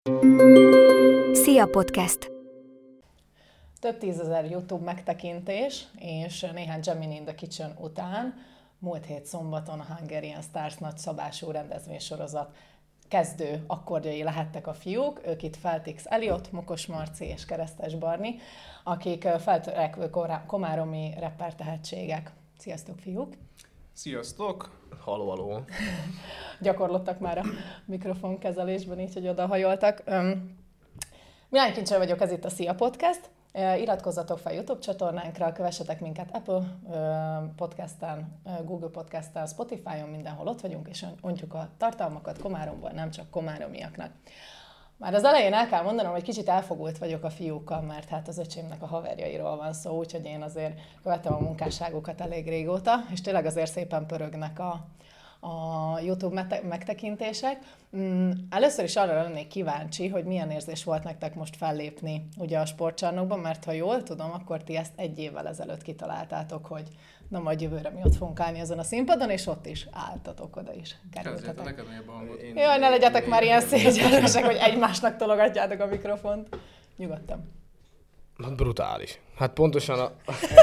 Szia Podcast! Több tízezer YouTube megtekintés és néhány Gemini in the Kitchen után múlt hét szombaton a Hungarian Stars nagyszabású rendezvénysorozat kezdő akkordjai lehettek a fiúk, ők itt Feltix Eliott, Mokos Marci és Keresztes Barni, akik feltörekvő komáromi rapper tehetségek. Sziasztok, fiúk! Sziasztok! Haló. Gyakorlottak már a mikrofonkezelésben, így, hogy odahajoltak. Milyen Kincsel vagyok, ez itt a Szia Podcast. Iratkozzatok fel YouTube csatornánkra, kövessetek minket Apple Podcasten, Google Podcasten, Spotify-on, mindenhol ott vagyunk, és ontjuk a tartalmakat Komáromból, nem csak komáromiaknak. Már az elején el kell mondanom, hogy kicsit elfogult vagyok a fiúkkal, mert hát az öcsémnek a haverjairól van szó, úgyhogy én azért követem a munkásságukat elég régóta, és tényleg azért szépen pörögnek a YouTube megtekintések. Először is arra lennék kíváncsi, hogy milyen érzés volt nektek most fellépni ugye a sportcsarnokban, mert ha jól tudom, akkor ti ezt 1 évvel ezelőtt kitaláltátok, hogy na majd jövőre mi ott fogunk állni ezen a színpadon, és ott is álltatok, oda is kerültetek. Neked mi a hangot? Jaj, ne legyetek már ilyen szégyenlősek, hogy egymásnak tologatjátok a mikrofont. Nyugodtan. Brutális. Hát pontosan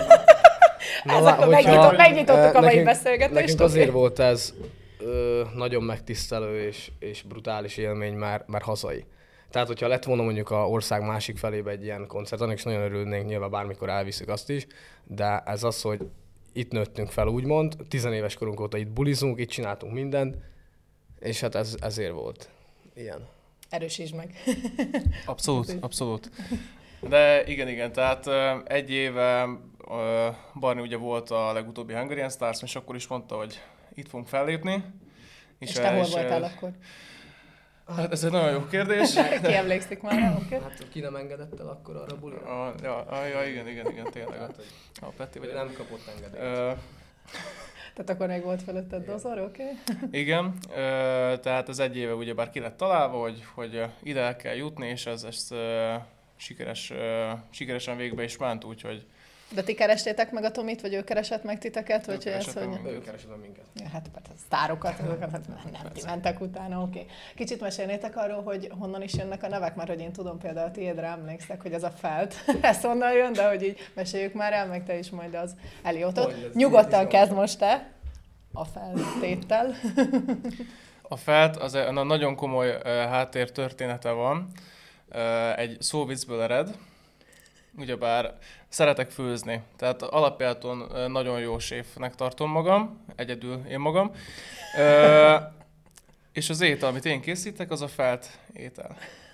megnyitottuk a mai beszélgetést. Nekünk azért volt ez nagyon megtisztelő és brutális élmény már hazai. Tehát, hogyha lett volna mondjuk a ország másik felébe egy ilyen koncert, annak is nagyon örülnénk, nyilván bármikor elviszük azt is, de ez az, hogy itt nőttünk fel, úgymond, 10 éves korunk óta itt bulizunk, itt csináltunk mindent, és hát ezért volt ilyen. Erősítsd meg. Abszolút. De igen, tehát 1 éve Barni ugye volt a legutóbbi Hungarian Stars, és akkor is mondta, hogy itt fogunk fellépni. És te hol voltál akkor? Hát ez egy nagyon jó kérdés. Ki emlékszik már rá? Okay. Hát ki nem engedett el akkor arra bulira? Igen, tényleg. A Peti vagy nem kapott engedélyt. Tehát akkor még volt felőtted dozor, oké? Okay. Igen, tehát ez 1 éve ugyebár ki lett találva, hogy ide el kell jutni, és ez sikeresen végbe is ment, úgyhogy... De ti kerestétek meg a Tomit, vagy ő keresett meg titeket? Vagy ő keresett meg minket. Ja, hát sztárokat, nem ti mentek utána, oké. Okay. Kicsit mesélnétek arról, hogy honnan is jönnek a nevek, mert hogy én tudom például a tiédre emlékszek, hogy ez a Felt, ez honnan jön, de hogy így meséljük már el, meg te is majd az Eliottot. Nyugodtan kezd most te a feltéttel. A Felt, az nagyon komoly háttértörténete van. Egy szóviccből ered, ugyebár szeretek főzni, tehát alapjáton nagyon jó séfnek tartom magam, egyedül én magam, és az étel, amit én készítek, az a Felt étel.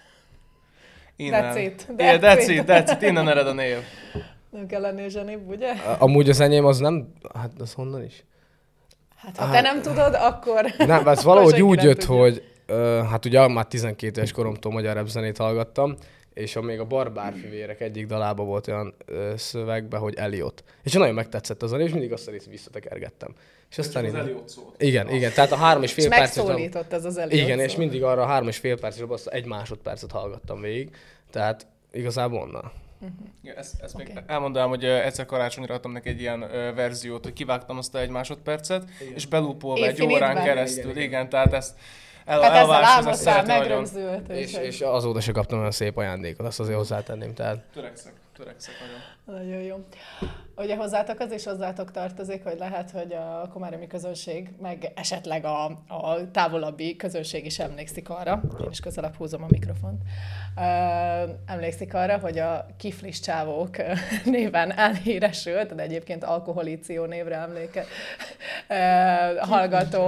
That's it, innen ered a név. Nem kell lennél zsenibb, ugye? Amúgy az enyém az nem, hát az honnan is? Hát ha te nem tudod, akkor... Nem, ez valahogy úgy jött, hogy hát ugye már 12 éves koromtól magyar rap zenét hallgattam, és még a Barbárfivérek egyik dalában volt olyan szövegben, hogy Eliott. És nagyon megtetszett az a név, és mindig azt a részt visszatekergettem. És aztán az Eliott szólt. Igen, tehát a 3,5 perces... megszólított ez az Eliott. Igen, és mindig arra a 3,5 perces, azt 1 másodpercet hallgattam végig. Tehát igazából onnan. Ja, ezt még elmondanám, hogy egyszer karácsonyra adtam neki egy ilyen verziót, hogy kivágtam azt a 1 másodpercet, és belúpolva egy órán keresztül. Igen, tehát ezt... ezzel álmodtál, megrögzült. És azóta se kaptam olyan szép ajándékot, azt azért hozzátenném. Tehát... Törekszek nagyon. Nagyon jó. Ugye hozzátok az is hozzátok tartozik, hogy lehet, hogy a komáromi közönség, meg esetleg a távolabbi közönség is emlékszik arra, én is közelebb húzom a mikrofont, emlékszik arra, hogy a Kiflis csávók néven elhíresült, de egyébként Alkoholíció névre hallgató.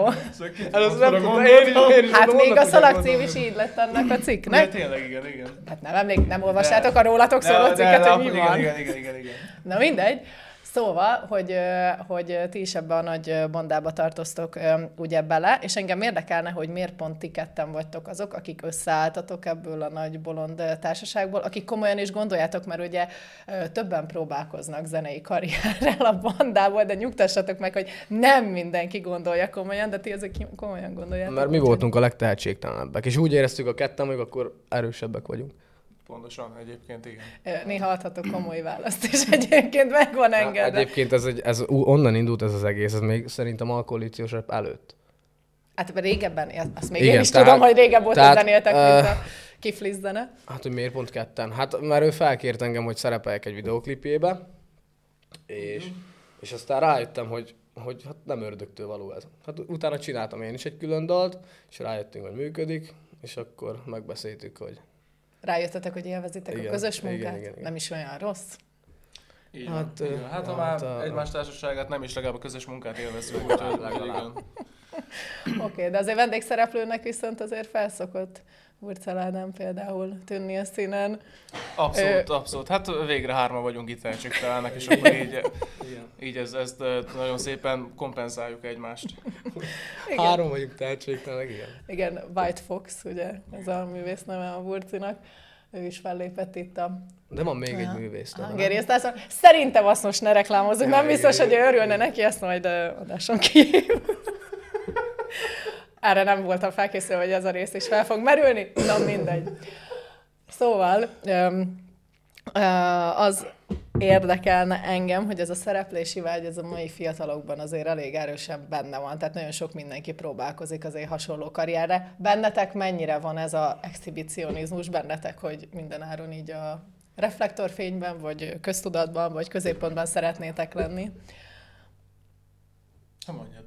Hát még a szalagcím is így lett ennek a cikknek. Tényleg, igen. Hát nem olvastátok a rólatok szóló cikket, hogy mi van? Igen. Na mindegy. Szóval, hogy ti is ebbe a nagy bandába tartoztok ugye bele, és engem érdekelne, hogy miért pont ti ketten vagytok azok, akik összeálltatok ebből a nagy bolond társaságból, akik komolyan is gondoljátok, mert ugye többen próbálkoznak zenei karrierrel a bandából, de nyugtassatok meg, hogy nem mindenki gondolja komolyan, de ti ezek komolyan gondoljátok. Mert mi voltunk a legtehetségtelenebbek, és úgy éreztük a ketten, hogy akkor erősebbek vagyunk. Pontosan, egyébként igen. Néha adhatok komoly választ, és egyébként meg van engedve. Egyébként ez onnan indult ez az egész, ez még szerintem alkoholíciós rap előtt. Hát régebben, azt még igen, én is tudom, hogy régebb óta zenéltek, mint a kiflizzene. Hát, hogy miért pont ketten? Hát, mert ő felkért engem, hogy szerepeljek egy videóklipjébe, és aztán rájöttem, hogy hát nem ördögtől való ez. Hát utána csináltam én is egy külön dalt, és rájöttünk, hogy működik, és akkor megbeszéltük, hogy... Rájöttetek, hogy élvezitek a közös munkát? Igen. Nem is olyan rossz? Hát ha már egymás társaságát nem is, legalább a közös munkát élvezzük, úgyhogy igen. Oké, de azért vendégszereplőnek viszont azért felszokott Burcel Ádám például tűnni a színen. Abszolút. Hát végre hárman vagyunk itt tehetségtelenek, és akkor így ezt nagyon szépen kompenzáljuk egymást. Igen. Három vagyunk tehetségtelenek, igen. Igen, White Fox, ugye, ez a művész neve a Burcinak. Ő is fellépett itt a... De van még egy művész. Hungary Stars-on. Szerintem azt most ne reklámozzuk, nem biztos, hogy ő örülne neki, ezt majd adáson kívül. Erre nem voltam felkészülve, hogy ez a rész is fel fog merülni. Na, mindegy. Szóval az érdekelne engem, hogy ez a szereplési vágy, ez a mai fiatalokban azért elég erősen benne van. Tehát nagyon sok mindenki próbálkozik azért hasonló karrierre. Bennetek mennyire van ez az exhibicionizmus bennetek, hogy mindenáron így a reflektorfényben, vagy köztudatban, vagy középpontban szeretnétek lenni? Nem mondjad.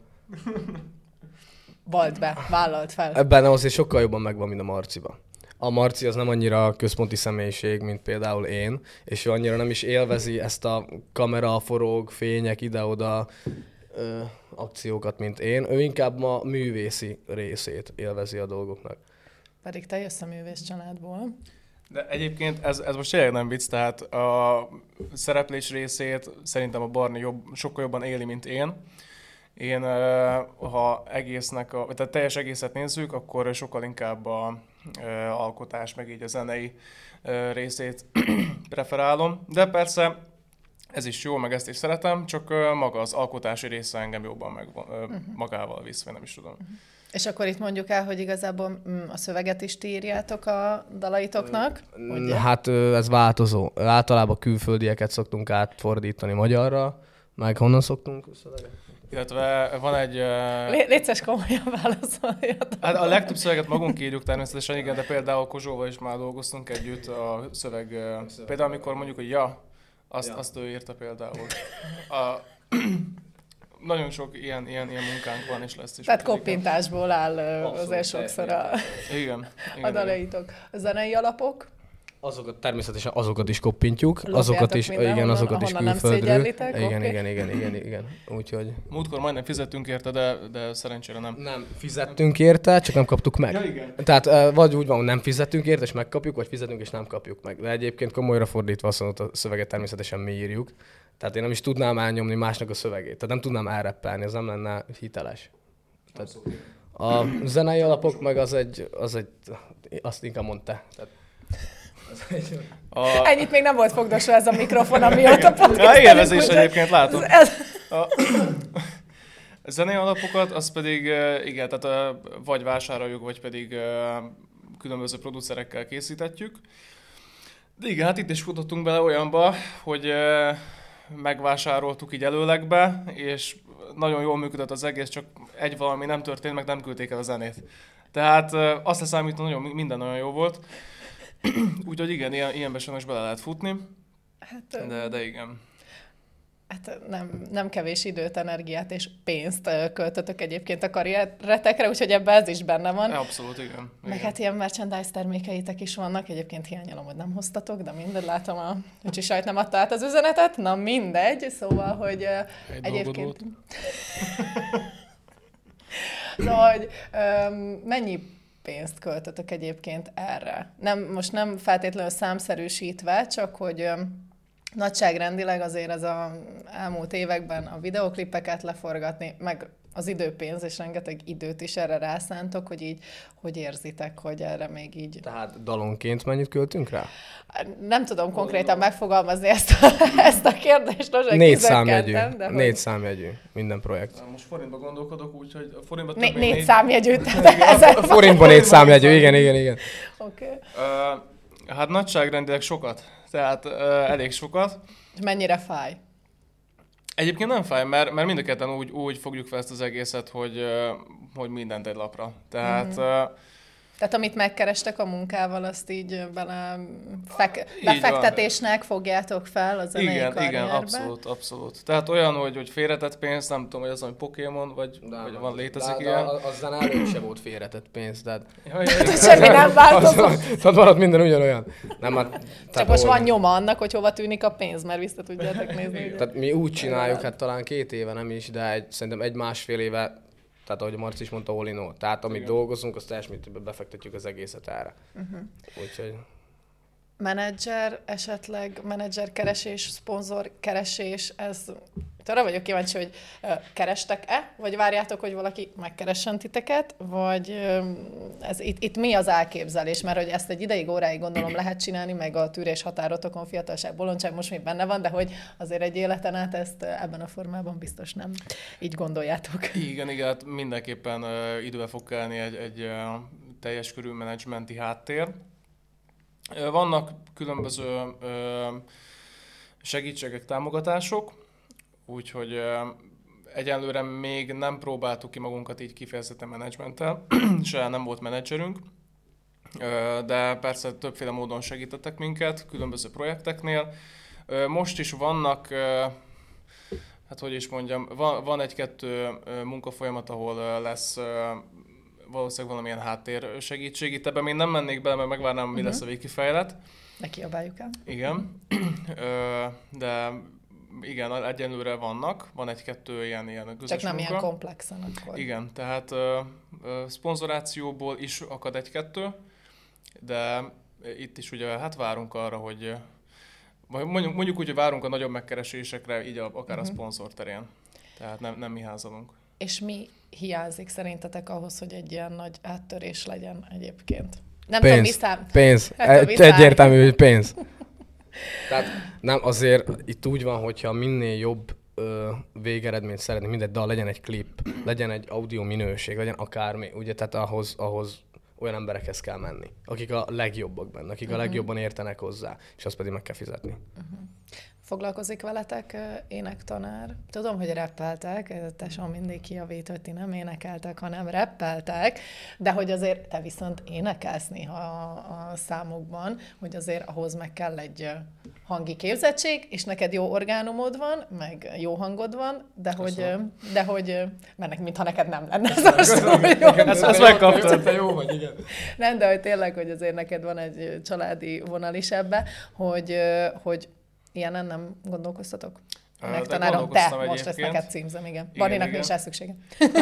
Vald be, vállalt fel. Ebben azért sokkal jobban megvan, mint a Marciban. A Marci az nem annyira központi személyiség, mint például én, és ő annyira nem is élvezi ezt a kamera, forog, fények, ide-oda akciókat, mint én. Ő inkább ma művészi részét élvezi a dolgoknak. Pedig te jössz a művész családból. De egyébként ez most tényleg nem vicc, tehát a szereplés részét szerintem a Barni sokkal jobban éli, mint én. Én, ha tehát teljes egészet nézzük, akkor sokkal inkább a alkotás, meg így a zenei részét preferálom. De persze ez is jó, meg ezt is szeretem, csak maga az alkotási része engem jobban magával visz, vagy nem is tudom. És akkor itt mondjuk el, hogy igazából a szöveget is ti írjátok a dalaitoknak? Hát ez változó. Általában külföldieket szoktunk átfordítani magyarra, meg honnan szoktunk szöveget? Illetve van egy... Létszes komolyan válaszoljatok. Hát a legtöbb szöveget magunk írjuk természetesen, igen, de például Kozsóval is már dolgoztunk együtt a szöveg. Például amikor mondjuk, hogy azt ő írta például. Nagyon sok ilyen munkánk van és lesz is. Tehát koppintásból áll azért sokszor a dalaitok. A zenei alapok? Természetesen azokat is koppintjuk, azokat is külföldről. Igen. Úgyhogy... Múltkor majdnem fizettünk érte, de szerencsére nem. Nem fizettünk érte, csak nem kaptuk meg. Ja, igen. Tehát vagy úgy van, nem fizetünk érte, és megkapjuk, vagy fizetünk, és nem kapjuk meg. De egyébként komolyra fordítva azt mondod, a szöveget természetesen mi írjuk. Tehát én nem is tudnám elnyomni másnak a szövegét. Tehát nem tudnám elreppelni, ez nem lenne hiteles. Tehát a zenei alapok meg azt inkább mondta. Ennyit még nem volt fogdosva ez a mikrofon, amióta podcast. Élvezés egyébként látom. A zenei alapokat, az pedig igen, tehát vagy vásároljuk, vagy pedig különböző producerekkel készítetjük. De igen, hát itt is futottunk bele olyanba, hogy megvásároltuk így előlegbe, és nagyon jól működött az egész, csak valami nem történt, meg nem küldték el a zenét. Tehát azt leszámítva minden nagyon jó volt. Úgyhogy igen, ilyenbe sajnos bele lehet futni, de igen. Hát nem kevés időt, energiát és pénzt költötök egyébként a karrieretekre, úgyhogy ebben ez is benne van. Abszolút, igen. Meg hát ilyen merchandise termékeitek is vannak, egyébként hiányolom, hogy nem hoztatok, de mindegy, látom a Öcsi sajt nem adta át az üzenetet, na mindegy, szóval, hogy egyébként... Szóval, hogy mennyi pénzt költötök egyébként erre? Most nem feltétlenül számszerűsítve, csak hogy nagyságrendileg azért az elmúlt években a videóklipeket leforgatni, meg az időpénz, és rengeteg időt is erre rászántok, hogy így, hogy érzitek, hogy erre még így... Tehát dalonként mennyit költünk rá? Nem tudom konkrétan megfogalmazni ezt a kérdést, most 4 számjegyű, 4 számjegyű minden projekt. Most forintba gondolkodok, úgyhogy a forintba több 4 számjegyű. Forintban 4 számjegyű, igen. Okay. Hát nagyságrendileg sokat, tehát elég sokat. És mennyire fáj? Egyébként nem fáj, mert mind a ketten úgy fogjuk fel ezt az egészet, hogy mindent egy lapra. Tehát Tehát amit megkerestek a munkával, azt így befektetésnek fogjátok fel a zenei karrierbe? Igen, abszolút. Tehát olyan, hogy félretett pénz, nem tudom, hogy az, hogy Pokémon, vagy van létezik ilyen. Aztán előbb sem volt félretett pénz, tehát... Semmi nem változott. Tehát maradt minden ugyanolyan. Csak most van nyoma annak, hogy hova tűnik a pénz, mert vissza tudjátok nézni. Tehát mi úgy csináljuk, hát talán 2 éve nem is, de szerintem 1-1,5 éve, tehát ahogy Marci is mondta, all in all. Tehát amit dolgozunk, azt teljes mértékben befektetjük az egészet erre. Úgyhogy... Menedzser esetleg, menedzserkeresés, szponzorkeresés, ez... Arra vagyok kíváncsi, hogy kerestek-e, vagy várjátok, hogy valaki megkeressen titeket, vagy itt mi az elképzelés? Mert hogy ezt egy ideig, óráig gondolom lehet csinálni, meg a tűrés határotokon, fiatalság, bolondság most még benne van, de hogy azért egy életen át ezt ebben a formában biztos nem így gondoljátok. Igen, hát mindenképpen időbe fog kelni egy teljes körű menedzsmenti háttér. Vannak különböző segítségek, támogatások, úgyhogy egyelőre még nem próbáltuk ki magunkat így kifejezetten menedzsmenttel, se nem volt menedzserünk, de persze többféle módon segítettek minket, különböző projekteknél. Most is vannak, hát hogy is mondjam, van 1-2 munkafolyamat, ahol lesz valószínűleg valamilyen háttér segítség. Itt ebben még nem mennék bele, mert megvárnám, mi lesz a végkifejlet. Ne kiabáljuk el. Igen, de igen, egyenlőre van 1-2 ilyen közös csak nem munka. ilyen komplexen akkor. Igen, tehát szponzorációból is akad 1-2, de itt is ugye hát várunk arra, hogy mondjuk úgy, hogy várunk a nagyobb megkeresésekre, így akár a szponzor terén. Tehát nem mi házalunk. És mi hiányzik szerintetek ahhoz, hogy egy ilyen nagy áttörés legyen egyébként? Nem pénz, tudom, pénz. Egyértelmű, hogy pénz. Tehát nem, azért itt úgy van, hogyha minél jobb végeredményt szeretnénk, mindegy dal, legyen egy klip, legyen egy audio minőség, legyen akármi, ugye, tehát ahhoz olyan emberekhez kell menni, akik a legjobbak benne, akik a legjobban értenek hozzá, és azt pedig meg kell fizetni. Foglalkozik veletek énektanár? Tudom, hogy rappeltek, tesóm mindig kijavít, hogy ti nem énekeltek, hanem rappeltek, de hogy azért te viszont énekelsz néha a számokban, hogy azért ahhoz meg kell egy hangi képzettség, és neked jó orgánumod van, meg jó hangod van, de hogy mert mintha neked nem lenne ez Ezt megkaptad. Jó vagy, igen. Nem, de hogy tényleg, hogy azért neked van egy családi vonal is ebbe, hogy ilyenen nem gondolkoztatok? Megtanárom, te most ezt neked címzem, igen. Barninak nincs rá szüksége.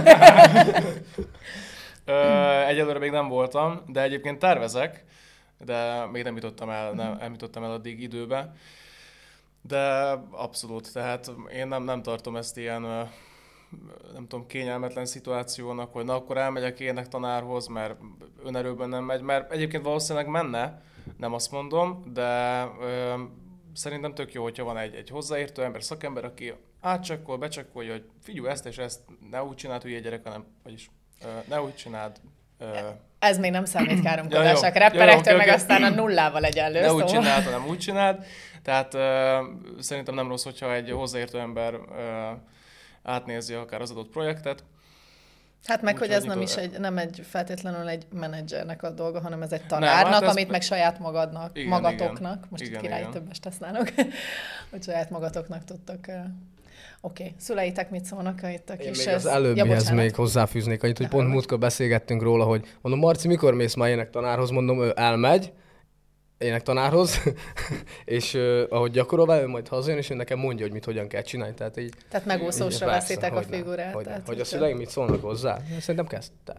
Egyelőre még nem voltam, de egyébként tervezek, de még nem jutottam el addig időbe. De abszolút, tehát én nem tartom ezt ilyen, nem tudom, kényelmetlen szituációnak, hogy na akkor elmegyek énektanárhoz, mert önerőben nem megy, mert egyébként valószínűleg menne, nem azt mondom, de szerintem tök jó, hogyha van egy hozzáértő ember, szakember, aki átcsekkol, becsekkolja, hogy figyelj, ezt és ezt ne úgy csináld, hülye gyerek, hanem vagyis ne úgy csináld. Ez még nem számít káromkodásnak. Rapperektől meg aztán a nullával egyenlő. Ne úgy csináld, hanem úgy csináld. Tehát szerintem nem rossz, hogyha egy hozzáértő ember átnézi akár az adott projektet. Hát meg, hogy ez nem is feltétlenül egy menedzsernek a dolga, hanem ez egy tanárnak, nem, amit meg saját magatoknak, most itt királyi többest használok, hogy saját magatoknak tudtok. Oké. Szüleitek mit szólnak itt a kis... Még az előbbihez még hozzáfűznék annyit, hogy pont múltkor beszélgettünk róla, hogy mondom, Marci, mikor mész már énektanárhoz? Mondom, ő elmegy énektanárhoz, és ahogy gyakorol vele, ő majd hazajön, és ő nekem mondja, hogy hogyan kell csinálni. Tehát megúszósra veszitek a figurát. Hogy a szüleim mit szólnak hozzá? Szerintem kezdte.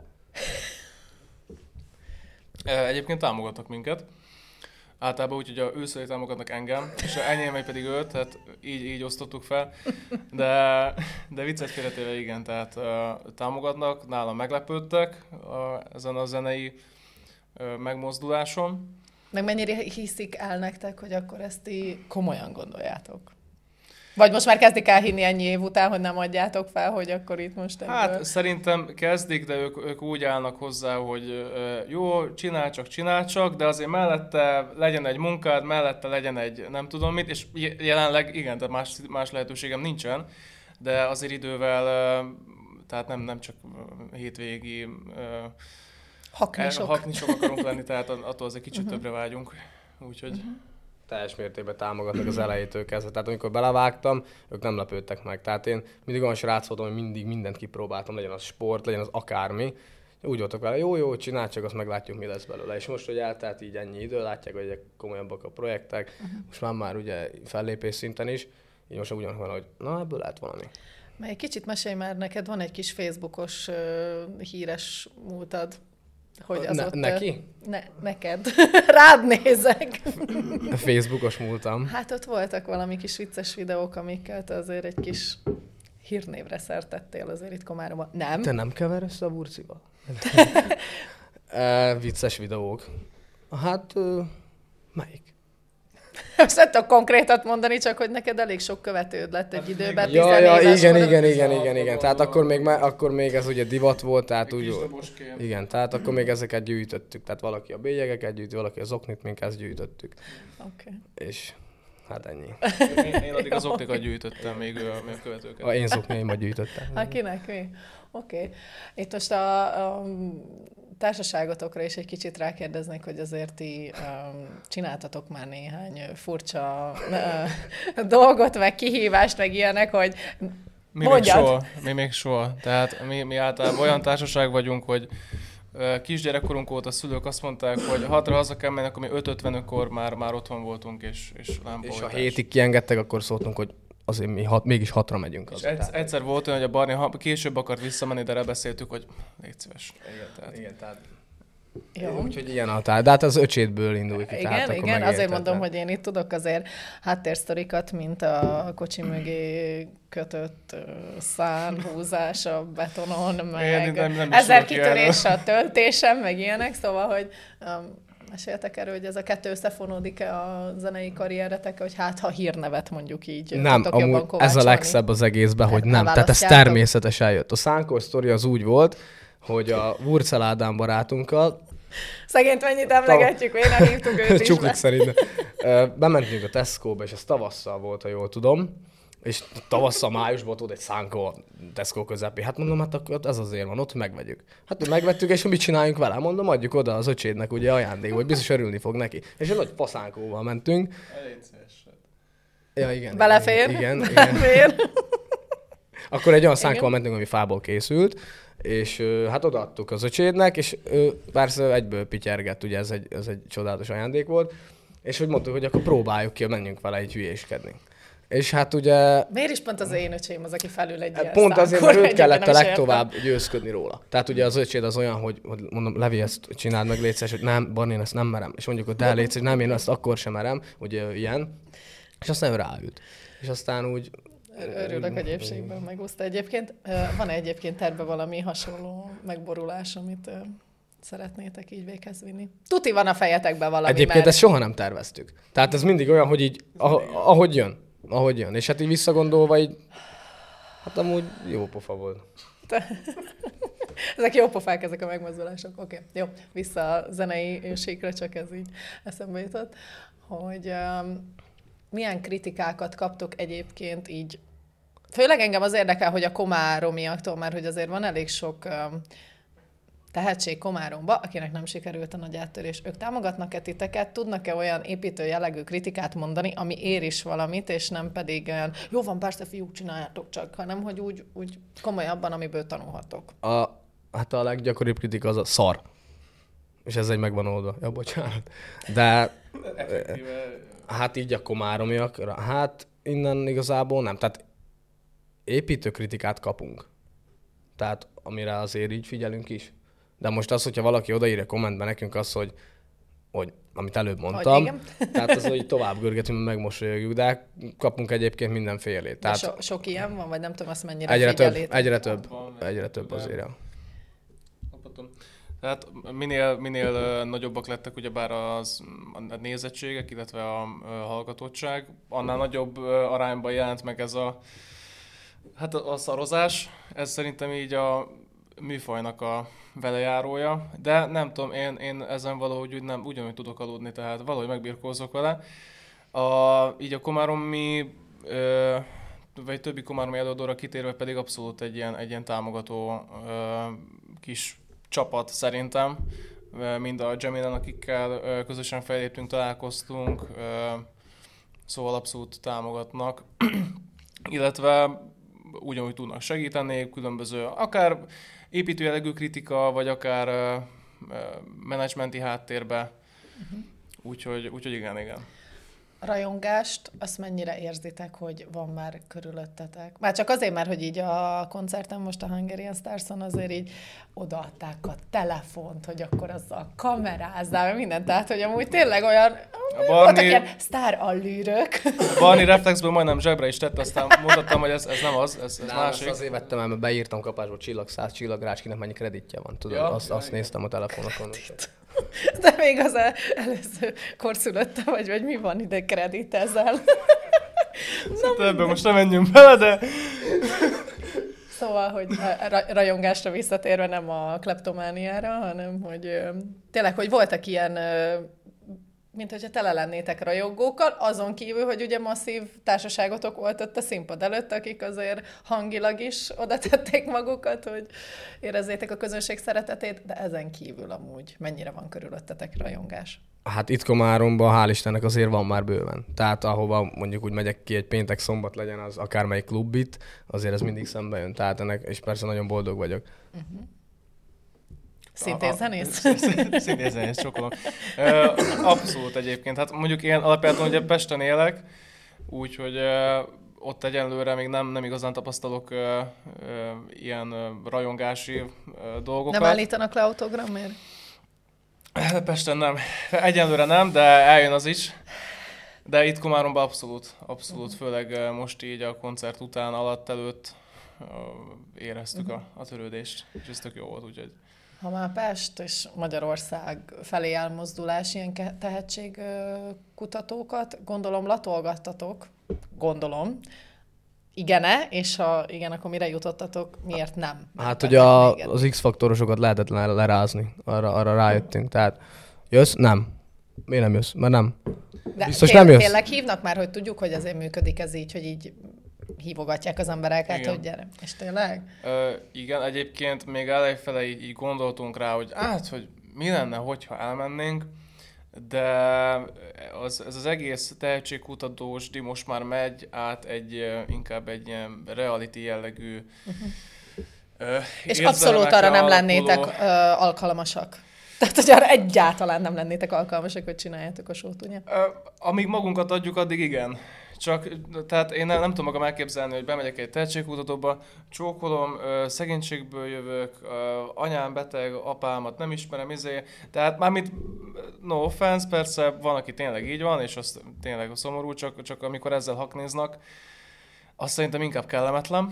Egyébként támogatnak minket. Általában úgy, hogy a ő szülei támogatnak engem, és a enyémei pedig őt, tehát így osztottuk fel. De viccet félretéve igen, tehát támogatnak, nálam meglepődtek ezen a zenei megmozduláson. Meg mennyire hiszik el nektek, hogy akkor ezt ti komolyan gondoljátok? Vagy most már kezdik elhinni ennyi év után, hogy nem adjátok fel, hogy akkor itt most ebből... Hát szerintem kezdik, de ők úgy állnak hozzá, hogy jó, csinál csak, de azért mellette legyen egy munkád, mellette legyen egy nem tudom mit, és jelenleg igen, tehát más lehetőségem nincsen, de azért idővel, tehát nem csak hétvégi Haknisok akarunk lenni, tehát attól azért kicsit többre vágyunk. Úgyhogy... Teljes mértékben támogatnak az elejétől kezdve. Tehát amikor belevágtam, ők nem lepődtek meg. Tehát én mindig olyan srác voltam, hogy mindig mindent kipróbáltam, legyen az sport, legyen az akármi. Úgy voltak vele, jó, csinálj, csak azt meglátjuk, mi lesz belőle. És most, hogy eltelt így ennyi idő, látják, hogy komolyabbak a projektek, most már ugye fellépés szinten is, így most ugyanak van, hogy na, ebből lehet valami. Egy kicsit mesélj már, neked van egy kis Facebookos híres múltad, hogy az ott... Neki? Neked. Rád nézek. Facebookos múltam. Hát ott voltak valami kis vicces videók, amikkel te azért egy kis hírnévre szertettél azért itt Komáromban. Nem? Te nem kever össze a burcival? Vicces videók. Hát, melyik? Azt nem tudok konkrétat mondani, csak hogy neked elég sok követőd lett egy időben. Igen. Tehát akkor még ez ugye divat volt, tehát úgy volt. Igen, tehát akkor még ezeket gyűjtöttük. Tehát valaki a bélyegeket gyűjt, valaki az oknit, mink ezt gyűjtöttük. Okay. És hát ennyi. Én addig az oknikat gyűjtöttem, még a követőket. Én zokniaimat gyűjtöttem. Hát kinek mi? Oké. Itt most a társaságotokra is egy kicsit rákérdeznék, hogy azért ti csináltatok már néhány furcsa dolgot, meg kihívást, meg ilyenek, hogy Mi még soha. Tehát mi általában olyan társaság vagyunk, hogy kisgyerekkorunk óta a szülők azt mondták, hogy 6-ra haza kell menni, akkor mi 5:55-kor már otthon voltunk, és lámpaoltás. És ha 7-ig kiengedtek, akkor szóltunk, hogy azért mi mégis 6-ra megyünk. Egyszer volt olyan, hogy a Barni később akart visszamenni, de beszéltük, hogy légy szíves. Igen, tehát... Jó. Úgyhogy ilyen a tár. De hát az öcsétből indul ki. Igen, azért mondom, hogy én itt tudok azért háttérsztorikat, mint a kocsi mögé kötött szárhúzás a betonon, meg 1000 kitörés a töltésem, meg ilyenek, szóval, hogy meséltek erről, hogy ez a kettő összefonódik-e a zenei karrieretek, hogy hát ha hírnevet mondjuk így nem, amúgy ez a legszebb az egészben, hogy nem. Tehát ez természetesen jött. A Szánkó sztori az úgy volt, hogy a Wurzel Ádám barátunkkal szegényt mennyit emlegetjük, én elhívtuk őt is. Csuklik szerintem. Bementünk a Tesco-ba, és ez tavasszal volt, ha jól tudom. És tavasszal, májusban ott egy Szánkó a Tesco közepén. Hát mondom, hát akkor ez azért van, ott megvegyük. Hát megvettük, és mit csináljunk vele? Mondom, adjuk oda az öcsédnek ugye ajándék, hogy biztos örülni fog neki. És egy nagy faszánkóval mentünk. Ja, igen. Belefér? Igen. Belefér. Akkor egy olyan szánkóval mentünk, ami fából készült, és hát odaadtuk az öcsédnek, és persze egyből pityergett, ugye ez egy csodálatos ajándék volt, és hogy mondtuk, hogy akkor próbáljuk ki, menjünk vele egy hülyéskedni. És hát ugye... Miért is pont az én öcsém az, aki felül egy ilyen pont azért, mert őt kellett a legtovább győzködni róla. Tehát ugye az öcséd az olyan, hogy mondom, Levi, ezt csináld meg, légy szíves, hogy nem, Barni, én ezt nem merem. És mondjuk, hogy de légy szíves, nem, én ezt akkor sem merem, ugye ilyen. És aztán ráült. És aztán úgy... Örülök, hogy épségben megúszta egyébként. Van egyébként terve valami hasonló megborulás, amit szeretnétek így véghez vinni? Tuti van a fejetekben valami. Egyébként ezt soha nem terveztük. Tehát ez mindig olyan, hogy így, ahogy jön. Ahogy jön. És hát így visszagondolva így, hát amúgy jó pofa volt. Ezek jó pofák, ezek a megmozdulások. Oké, jó. Vissza a zenei síkra, csak ez így eszembe jutott, hogy milyen kritikákat kaptok egyébként így. Főleg engem az érdekel, hogy a komáromiaktól, mert hogy azért van elég sok tehetség Komáromba, akinek nem sikerült a nagy áttörés. Ők támogatnak-e titeket? Tudnak-e olyan építő jellegű kritikát mondani, ami ér is valamit, és nem pedig jó van, persze fiúk, csináljátok csak, hanem hogy úgy komolyabban, amiből tanulhatok. Hát a leggyakoribb kritika az a szar. És ez egy megvan oldva. Ja, bocsánat. De hát így a komáromiakra. Hát innen igazából nem. Tehát építőkritikát kapunk. Tehát amire azért így figyelünk is. De most az, hogyha valaki odaírja kommentben nekünk azt, hogy amit előbb mondtam, tehát az, hogy tovább görgetünk, megmosolyogjuk, de kapunk egyébként mindenfélét. Tehát sok ilyen van, vagy nem tudom azt mennyire figyeljétek? Egyre több azért. Tehát minél nagyobbak lettek ugyebár a nézettségek, illetve a hallgatottság, annál nagyobb arányban jelent meg ez a szarozás. Ez szerintem így a műfajnak a velejárója, de nem tudom, én ezen valahogy ugyanúgy tudok aludni, tehát valahogy megbirkózok vele. Így a komáromi, vagy többi komáromi előadóra kitérve pedig abszolút egy ilyen támogató kis csapat szerintem, mind a Geminen, akikkel közösen felléptünk, találkoztunk, szóval abszolút támogatnak, illetve ugyanúgy tudnak segíteni, különböző, akár építőjellegű kritika, vagy akár menedzsmenti háttérbe, úgyhogy igen. A rajongást, azt mennyire érzitek, hogy van már körülöttetek? Már csak azért, mert hogy így a koncerten most a Hungarian Stars-on azért így odaadták a telefont, hogy akkor azzal kamerázzál, mindent, tehát hogy amúgy tényleg olyan, voltak ilyen sztárallűrök. Barni reflexből majdnem zsebre is tett, aztán mutattam, hogy ez nem az, ez másik. Ezt azért vettem el, mert beírtam kapásba csillag 100 csillagrács, kinek mennyi kreditje van, tudod, azt néztem a telefonokon. De még az előző korszülötte vagy mi van ide kredit ezzel? Ebben most nem menjünk bele, de... Szóval, hogy a rajongásra visszatérve nem a kleptomániára, hanem hogy tényleg, hogy voltak ilyen, mint hogyha tele lennétek rajongókkal, azon kívül, hogy ugye masszív társaságotok volt ott a színpad előtt, akik azért hangilag is oda tették magukat, hogy érezzétek a közönség szeretetét, de ezen kívül amúgy mennyire van körülöttetek rajongás? Hát itt Komáromban hál' Istennek azért van már bőven. Tehát ahova mondjuk úgy megyek ki egy péntek, szombat legyen az akármelyik klub itt, azért ez mindig szembe jön. Tehát ennek, és persze nagyon boldog vagyok. Szintén zenész? Szintén zenész, csokolom. Abszolút egyébként. Hát mondjuk én alapjában ugye Pesten élek, úgyhogy ott egyenlőre még nem igazán tapasztalok ilyen rajongási dolgokat. Nem állítanak le autogramért? Pesten nem. Egyenlőre nem, de eljön az is. De itt Komáromban abszolút, főleg most így a koncert után, előtt éreztük a törődést, és ez tök jó volt, úgyhogy... Ha már Pest és Magyarország felé elmozdulás, ilyen tehetségkutatókat, gondolom latolgattatok, igen-e, és ha igen, akkor mire jutottatok, miért nem? Hát ugye az X-faktorosokat lehetett lerázni, arra rájöttünk, tehát jössz? Nem. Miért nem jössz? Mert nem. De biztos nem jössz? Tényleg hívnak már, hogy tudjuk, hogy azért működik ez így, hogy így hívogatják az embereket, hogy gyere. És tényleg? Igen, egyébként még elejfele így gondoltunk rá, hogy hogy mi lenne, hogyha elmennénk, de ez az egész tehetségkutatós most már megy át inkább egy ilyen reality jellegű és abszolút arra nem lennétek alkalmasak. Tehát, hogy arra egyáltalán nem lennétek alkalmasak, hogy csináljátok a sót, ugye? Amíg magunkat adjuk, addig igen. Csak, tehát én nem tudom magam elképzelni, hogy bemegyek egy tehetségkutatóba, csókolom, szegénységből jövök, anyám beteg, apámat nem ismerem, tehát mármint no offense, persze van, aki tényleg így van, és az tényleg szomorú, csak amikor ezzel haknéznak, azt szerintem inkább kellemetlen,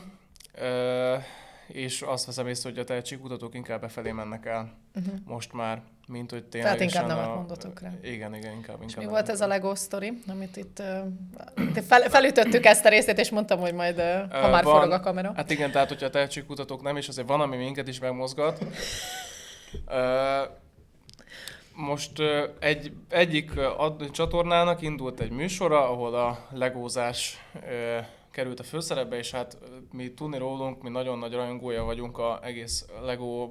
és azt veszem észre, hogy a tehetségkutatók inkább befelé mennek el most már, mint hogy tényleg. Tehát inkább nemet mondatok rá. Igen, inkább. És mi volt ez a Lego sztori, amit itt felütöttük ezt a részét, és mondtam, hogy majd, ha már forog a kamera. Hát igen, tehát hogyha a tehetségkutatók nem, és azért van, ami minket is megmozgat. Most egyik csatornának indult egy műsora, ahol a legózás került a főszerepbe, és hát mi tudni rólunk, mi nagyon nagy rajongója vagyunk az egész Lego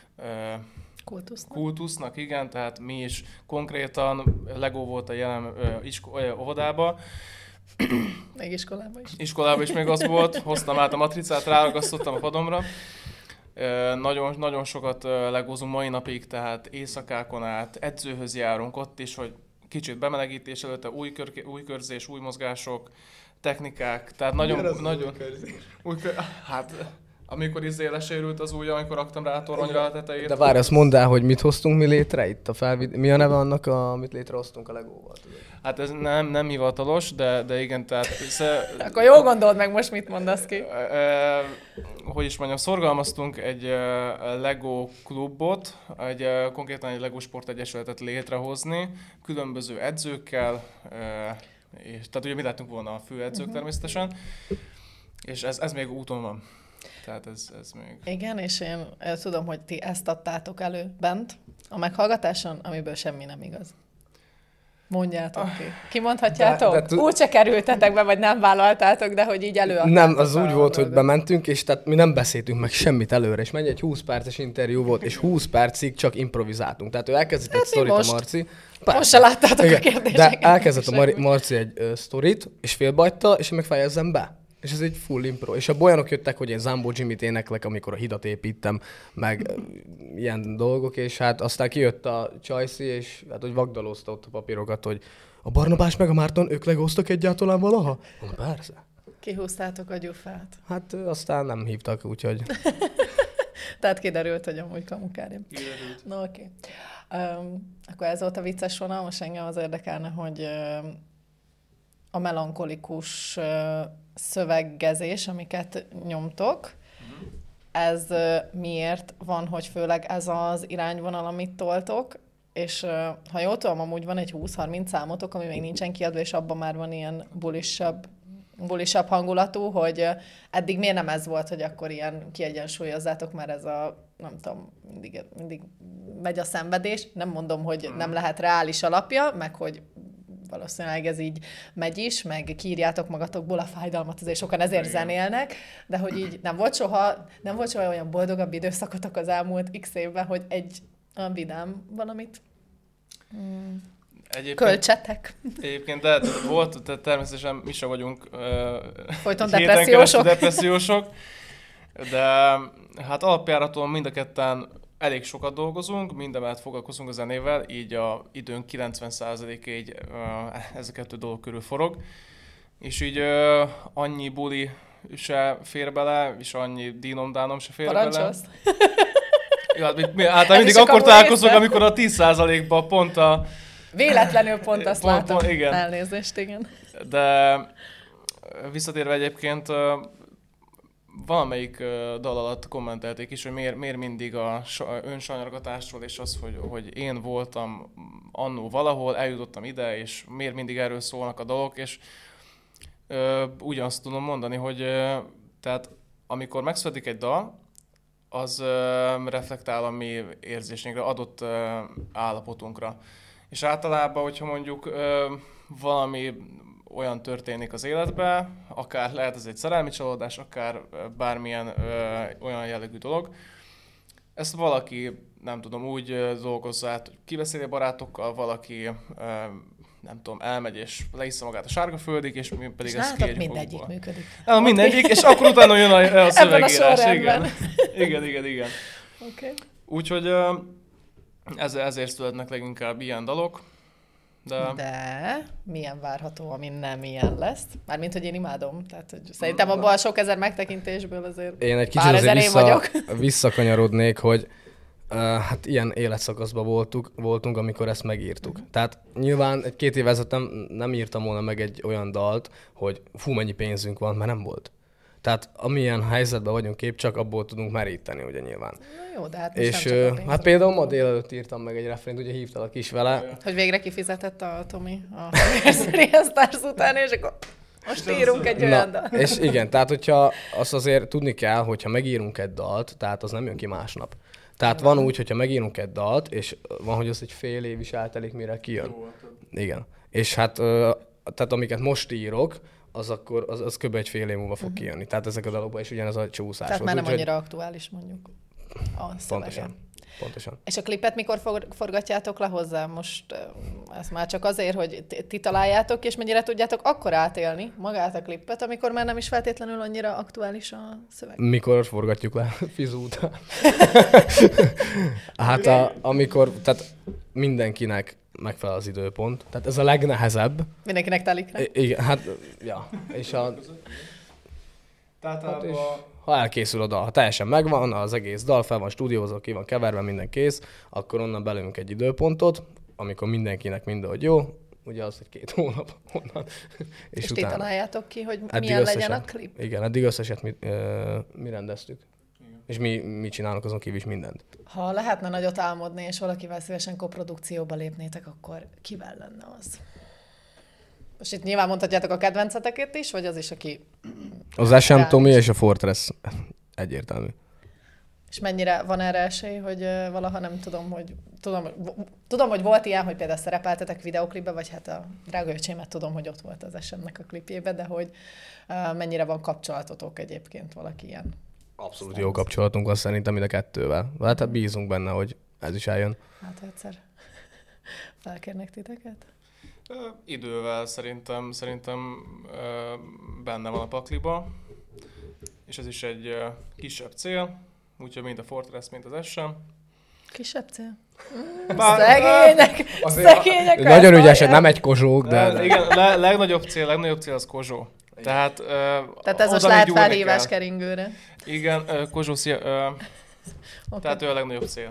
kultusznak, igen, tehát mi is konkrétan Lego volt a jelen óvodába. Még iskolában is. Iskolában is még az volt, hoztam át a matricát, ráragasztottam a padamra. Nagyon sokat legózunk mai napig, tehát éjszakákon át, edzőhöz járunk ott is, hogy kicsit bemelegítés előtte új körzés, új mozgások, technikák, tehát nagyon hát amikor lesérült az ujja, amikor raktam rá a toronyra a tetejét. De várj, azt mondd el, hogy mit hoztunk mi létre itt mi a neve annak, amit létrehoztunk a Legóval? Tudod? Hát ez nem hivatalos, de igen, tehát... Akkor jól gondold meg most, mit mondasz ki. Hogy is mondjam, szorgalmaztunk egy Lego klubot, konkrétan egy Lego sportegyesületet létrehozni, különböző edzőkkel, és, tehát ugye mi lettünk volna a főedzők természetesen, és ez még úton van. Tehát ez még... Igen, és én tudom, hogy ti ezt adtátok elő bent a meghallgatáson, amiből semmi nem igaz. Mondjátok ki. Kimondhatjátok? De- Úgyse kerültetek be, vagy nem vállaltátok, de hogy így előadtátok. Nem, az úgy a volt, hogy dolgot. bementünk, és tehát mi nem beszéltünk meg semmit előre, és egy 20 perces interjú volt, és 20 percig csak improvizáltunk. Tehát ő elkezdett egy mi sztorit a most? Marci. Most se láttátok a Igen, kérdéseket. de elkezdett a Marci egy sztorit, és félbajta, és én meg fejezzem be. És ez egy full impro. És abból olyanok jöttek, hogy én Zambó Jimmy-t éneklek, amikor a hidat építem, meg ilyen dolgok, és hát aztán kijött a Csajci, és hát hogy vagdalózta ott a papírokat, hogy a Barnabás meg a Márton, ők legóztak egyáltalán valaha? Persze. Kihúztátok a gyufát. Hát aztán nem hívtak, úgyhogy... Tehát kiderült, hogy amúgy kamukárim. No, oké. Akkor ez volt a vicces vonal, most engem az érdekelne, hogy a melankolikus szöveggezés, amiket nyomtok, ez miért van, hogy főleg ez az irányvonal, amit toltok, és ha jól tudom, amúgy van egy 20-30 számotok, ami még nincsen kiadva, és abban már van ilyen bulisabb hangulatú, hogy eddig miért nem ez volt, hogy akkor ilyen kiegyensúlyozzátok, mert ez a, nem tudom, mindig megy a szenvedés. Nem mondom, hogy nem lehet reális alapja, meg hogy valószínűleg ez így megy is, meg kiírjátok magatokból a fájdalmat, azért sokan ezért zenélnek, de hogy így nem volt soha olyan boldogabb időszakotok az elmúlt x évben, hogy egy olyan vidám valamit költsetek. Egyébként de volt, tehát természetesen mi sem vagyunk folyton depressziósok, de hát alapjáraton mind a ketten elég sokat dolgozunk, mindemellett foglalkozunk a zenével, így a időnk 90%-a így ez a kettő dolog körül forog, és így annyi buli se fér bele, és annyi dínom-dánom se fér bele. Ja, hát mindig akkor találkozunk, amikor a 10%-ba pont a... Véletlenül pont azt látom. Igen. Elnézést, igen. De visszatérve egyébként valamelyik dal alatt kommentelték is, hogy miért mindig a önsajnálgatásról, és az, hogy én voltam annó valahol, eljutottam ide, és miért mindig erről szólnak a dolgok, és ugyanazt tudom mondani, hogy tehát amikor megszületik egy dal, az reflektál a mi érzésünkre, adott állapotunkra. És általában, hogyha mondjuk valami olyan történik az életben, akár lehet ez egy szerelmi csalódás, akár bármilyen olyan jellegű dolog, ezt valaki, nem tudom, úgy dolgozza át, hogy kibeszéli a barátokkal, valaki, nem tudom, elmegy és leissza magát a sárga földig, és mi pedig ezt kiérjük mindegyik működik. Mindegyik, és akkor utána jön a szövegírás. Igen. Igen. Okay. Úgyhogy ezért születnek leginkább ilyen dalok. De milyen várható, ami nem ilyen lesz? Mármint, hogy én imádom. Tehát, hogy szerintem abban a sok ezer megtekintésből azért én egy kicsit azért visszakanyarodnék, hogy hát ilyen életszakaszban voltunk, amikor ezt megírtuk. Tehát nyilván egy-két év ezelőtt nem írtam volna meg egy olyan dalt, hogy fú, mennyi pénzünk van, mert nem volt. Tehát amilyen helyzetben vagyunk épp, csak abból tudunk meríteni, ugye nyilván. Na jó, de hát most és nem csak hát például ma délelőtt írtam meg egy refrént, ugye hívtalak is vele. Hogy végre kifizetett a Tomi a Hair Stars után, és akkor most írunk egy olyan dalt. És igen, tehát hogyha azt azért tudni kell, hogyha megírunk egy dalt, tehát az nem jön ki másnap. Tehát van úgy, hogyha megírunk egy dalt, és van, hogy az egy fél év is eltelik, mire kijön. Igen. És hát, tehát amiket most írok, az akkor, az kb. Egy fél év múlva fog kijönni. Tehát ezek a dalokban is ugyanaz a csúszás. Tehát már nem annyira aktuális, mondjuk, a szövege. Pontosan. És a klipet mikor forgatjátok le hozzá? Most ez már csak azért, hogy ti találjátok, és mennyire tudjátok akkor átélni magát a klipet, amikor már nem is feltétlenül annyira aktuális a szöveg? Mikor forgatjuk le? Fizu után. Hát amikor, tehát mindenkinek megfelel az időpont. Tehát ez a legnehezebb. Mindenkinek telik rá? Igen, hát, ja. És ha elkészül a dal, ha teljesen megvan, az egész dal fel van stúdiózva, ki van keverve, minden kész, akkor onnan belőlünk egy időpontot, amikor mindenkinek mindenhogy jó, ugye az egy 2 hónap onnan. És ti találjátok ki, hogy eddig milyen legyen a klip? Igen, eddig összeset mi rendeztük. Igen. És mi csinálunk azon kívül is mindent. Ha lehetne nagyot álmodni, és valakivel szívesen koprodukcióba lépnétek, akkor kivel lenne az? Most itt nyilván mondhatjátok a kedvenceteket is, vagy az is, aki... Az SM Tomi és a Fortress egyértelmű. És És mennyire van erre esély, hogy valaha nem tudom, hogy volt ilyen, hogy például szerepeltetek videóklipbe, vagy hát a drága öcsémet tudom, hogy ott volt az SM-nek a klipjében, de hogy mennyire van kapcsolatotok egyébként valaki ilyen? Abszolút jó kapcsolatunk van szerintem mind a kettővel. Hát bízunk benne, hogy ez is eljön. Hát egyszer felkérnek titeket? Idővel szerintem benne van a pakliba, és ez is egy kisebb cél, úgyhogy mind a Fortress, mint az SM. Kisebb cél? Szegények! Nagyon ügyesek, nem egy kozsók, de... Igen, legnagyobb cél az Kozsó. Tehát ez most lehet felhívás keringőre. Igen, Kozsó, szia. Okay. Tehát ő a legnagyobb cél.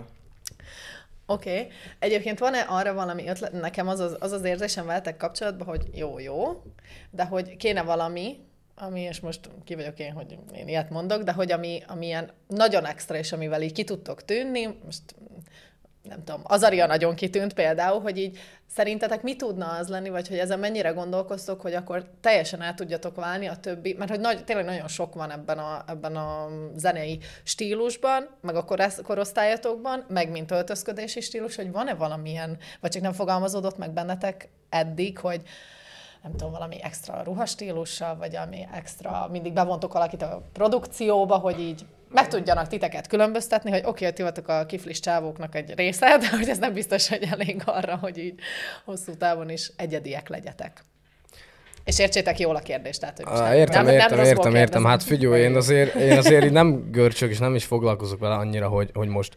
Oké. Egyébként van-e arra valami ötlet? Nekem az érzésem veletek kapcsolatban, hogy jó, de hogy kéne valami, ami, és most ki vagyok én, hogy én ilyet mondok, de hogy ami ilyen nagyon extra, és amivel így ki tudtok tűnni, most nem tudom, Azaria nagyon kitűnt például, hogy így szerintetek mi tudna az lenni, vagy hogy ezen mennyire gondolkoztok, hogy akkor teljesen el tudjatok válni a többi, mert hogy tényleg nagyon sok van ebben a zenei stílusban, meg a korosztályatokban, meg mint öltözködési stílus, hogy van-e valamilyen, vagy csak nem fogalmazódott meg bennetek eddig, hogy nem tudom, valami extra ruhastílussal, vagy ami extra, mindig bevontok valakit a produkcióba, hogy így meg tudjanak titeket különböztetni, hogy oké, ti vagytok a kiflis csávóknak egy része, de hogy ez nem biztos, hogy elég arra, hogy így hosszú távon is egyediek legyetek. És értsétek jól a kérdést, tehát, hogy most értem. Hát figyelj, én azért így nem görcsök, és nem is foglalkozok vele annyira, hogy most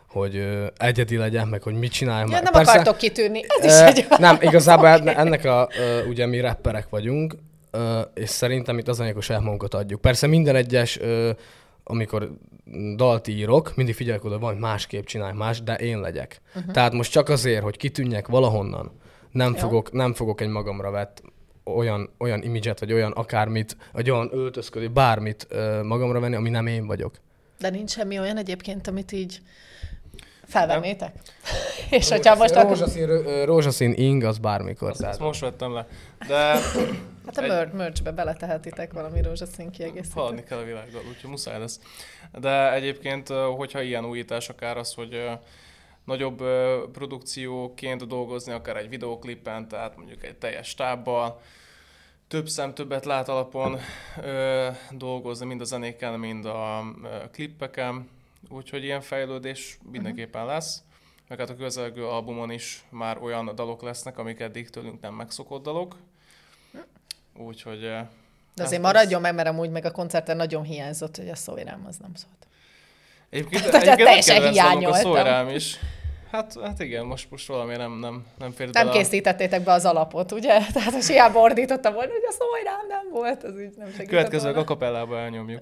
egyedi legyen, meg hogy mit csináljam. Ja, nem akartok kitűnni, ez is egy... Nem, igazából ennek ugye mi rapperek vagyunk, és szerintem itt az anyag, hogy saját magunkat adjuk. Persze minden egyes, amikor dalt írok, mindig figyelek oda, hogy másképp csinálj más, de én legyek. Tehát most csak azért, hogy kitűnjek valahonnan, nem fogok egy magamra vett olyan imidzset, vagy olyan akármit, vagy olyan öltözködő, bármit magamra venni, ami nem én vagyok. De nincs semmi olyan egyébként, amit így felvennétek? És hogyha most rózsaszín ing, az bármikor. Azt most vettem le. De... Hát a merchbe beletehetitek valami rózsaszín kiegészítőt. Haladni kell a világgal, úgyhogy muszáj lesz. De egyébként, hogyha ilyen újítás, akár az, hogy nagyobb produkcióként dolgozni, akár egy videóklippen, tehát mondjuk egy teljes stábbal, több szem többet lát alapon dolgozni, mind a zenéken, mind a klippeken, úgyhogy ilyen fejlődés mindenképpen lesz. Meg hát a közelgő albumon is már olyan dalok lesznek, amik eddig tőlünk nem megszokott dalok. Úgyhogy... De azért maradjon meg, mert amúgy meg a koncerten nagyon hiányzott, hogy a Szóirám az nem szólt. Egyébként teljesen hiányoltam. A Szóirám is. Hát igen, most valami nem fér bele. Nem készítettétek be az alapot, ugye? Tehát most hiába ordítottam volna, hogy a Szóirám nem volt, az így nem segített. Következőleg a kapellába elnyomjuk.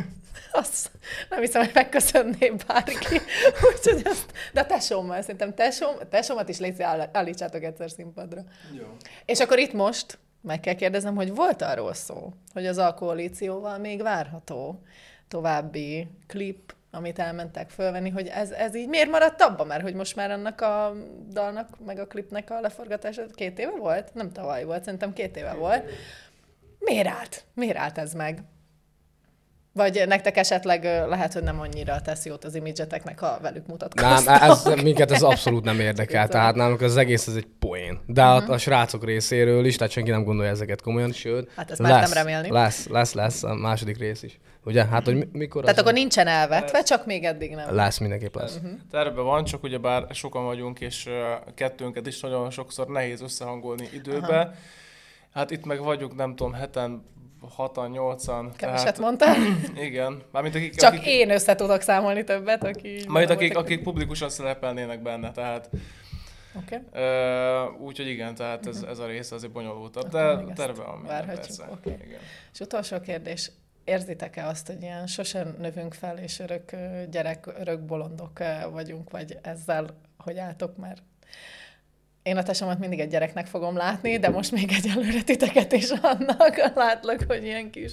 Azt nem hiszem, hogy megköszönné bárki. Úgyhogy azt, de a tesómmal, szerintem tesómat is állítsátok egyszer színpadra. Jó. És akkor itt most meg kell kérdeznem, hogy volt arról szó, hogy az Alkoholícióval még várható további klip, amit elmentek fölvenni, hogy ez így miért maradt abba? Mert hogy most már annak a dalnak, meg a klipnek a leforgatása 2 éve volt? Nem tavaly volt, szerintem 2 éve volt. Miért állt ez meg? Vagy nektek esetleg lehet, hogy nem annyira tesz jót az imidzseteknek, ha velük mutatkoztok. Nem, minket ez abszolút nem érdekel, tehát nálunk az egész ez egy poén. De a srácok részéről is, tehát senki nem gondolja ezeket komolyan, sőt. Hát ezt mertem remélni. Lesz a második rész is. Ugye? Hát, hogy mikor tehát akkor nincsen elvetve, csak még eddig nem. Lesz, mindenképp lesz. Terve van, csak ugye bár sokan vagyunk, és kettőnket is nagyon sokszor nehéz összehangolni időbe. Aha. Hát itt meg vagyunk, nem tudom, heten 6-an, 8-an. Keveset mondtál? Igen. Mármint csak én össze tudok számolni többet, aki... Majd akik publikusan szerepelnének benne, tehát... Okay. Úgyhogy igen, tehát ez a rész azért bonyolultabb, de terve van minden, persze. Okay. Igen. És utolsó kérdés, érzitek-e azt, hogy ilyen sosem növünk fel, és örök bolondok vagyunk, vagy ezzel, hogy álltok már? Én a tesómat mindig egy gyereknek fogom látni, de most még egyelőre titeket is annak látlak, hogy ilyen kis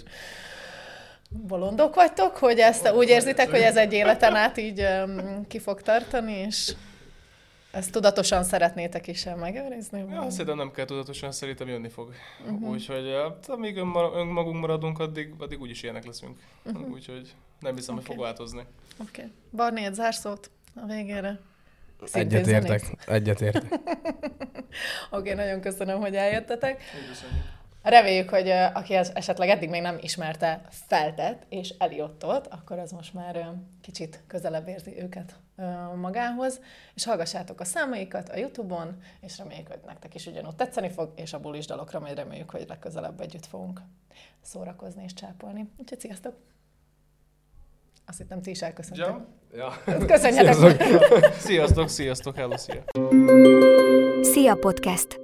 bolondok vagytok, hogy ezt úgy érzitek, hogy ez egy életen át így ki fog tartani, és... Ezt tudatosan szeretnétek is megőrizni? Ja, szerintem nem kell tudatosan, szerintem jönni fog. Úgyhogy amíg önmagunk maradunk, addig úgyis ilyenek leszünk. Úgyhogy nem hiszem, hogy fog változni. Oké. Barni, egy zárszót a végére. Egyetértek. Oké, nagyon köszönöm, hogy eljöttetek. Köszönjük. Reméljük, hogy aki esetleg eddig még nem ismerte Feltet és Eliottot, akkor az most már kicsit közelebb érzi őket magához, és hallgassátok a számaikat a YouTube-on, és reméljük, hogy nektek is ugyanúgy tetszeni fog, és a bulis dalokra majd reméljük, hogy legközelebb együtt fogunk szórakozni és csápolni. Úgyhogy sziasztok! Azt hittem, ti is elköszöntek. Ja. Köszönjetek! Sziasztok, hello, szia! Szia Podcast!